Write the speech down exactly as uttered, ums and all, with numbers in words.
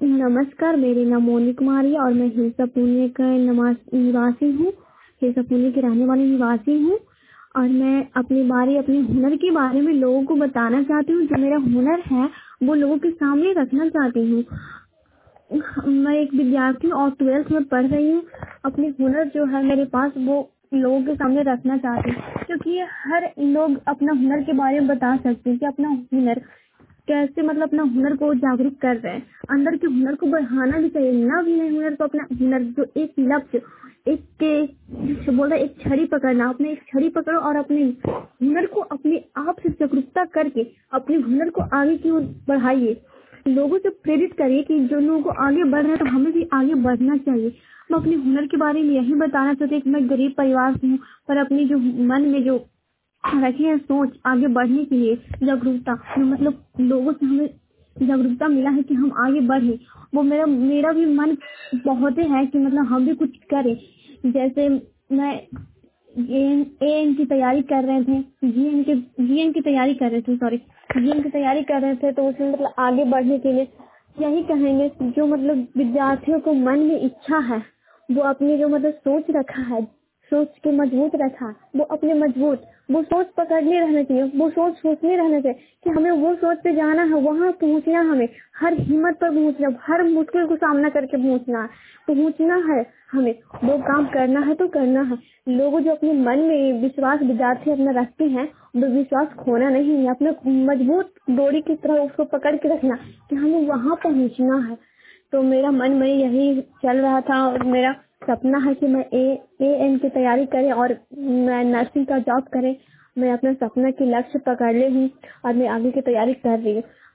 नमस्कार, मेरी नाम मोनी कुमारी है और मैं हिलसा पुणे का नवास- निवासी हूँ। हिलसा पुणे की रहने वाली निवासी हूँ और मैं अपनी बारे अपने हुनर के बारे में लोगों को बताना चाहती हूँ। जो मेरा हुनर है वो लोगों के सामने रखना चाहती हूँ। मैं एक विद्यार्थी और ट्वेल्थ में पढ़ रही हूँ। अपने हुनर जो है मेरे पास वो लोगों के सामने रखना चाहती हूँ, क्योंकि हर लोग अपना हुनर के बारे में बता सकते हैं कि अपना हुनर कैसे मतलब अपना हुनर को जागरूक कर रहे हैं। अंदर के हुनर को बढ़ाना भी चाहिए, ना भी है हुनर को अपना हुनर जो एक लक्ष्य एक के बोल रहे एक छड़ी पकड़ना, अपने एक छड़ी पकड़ो और अपने हुनर को अपने आप से जागरूकता करके अपने हुनर को आगे की ओर बढ़ाइए। लोगों से प्रेरित करिए कि जो लोगों को आगे बढ़ रहे हैं तो हमें भी आगे बढ़ना चाहिए। मैं अपने हुनर के बारे में यही बताना चाहती हूँ कि मैं गरीब परिवार से हूँ, पर अपनी जो मन में जो रखी है सोच आगे बढ़ने के लिए जागरूकता, मतलब लोगों से हमें जागरूकता मिला है कि हम आगे बढ़े। वो मेरा मेरा भी मन बहुत है कि मतलब हम भी कुछ करें। जैसे मैं एएन की तैयारी कर रहे थे, जीएन के जीएन की तैयारी कर रहे थे सॉरी जीएन की तैयारी कर रहे थे तो उसमें मतलब आगे बढ़ने के लिए यही कहेंगे, जो मतलब विद्यार्थियों को मन में इच्छा है वो अपनी जो मतलब सोच रखा है, सोच के मजबूत रखा, वो अपने मजबूत वो सोच पकड़ने रहना चाहिए। वो सोच सोचने रहना चाहिए कि हमें वो सोच पे जाना है, वहाँ पहुँचना, हमें हर हिम्मत पर पहुँचना, हर मुश्किल को सामना करके पहुँचना है पहुँचना है हमें वो काम करना है तो करना है। लोगों जो अपने मन में विश्वास विद्यार्थी अपना रखते हैं वो विश्वास खोना नहीं है, अपने मजबूत डोरी की तरह उसको पकड़ के रखना कि हमें वहाँ पहुँचना है। तो मेरा मन में यही चल रहा था और मेरा सपना है कि मैं ए एएन की तैयारी करें और मैं नर्सिंग का जॉब करें। मैं अपना सपना की लक्ष्य पकड़ ली हूँ और मैं आगे की तैयारी कर रही हूँ।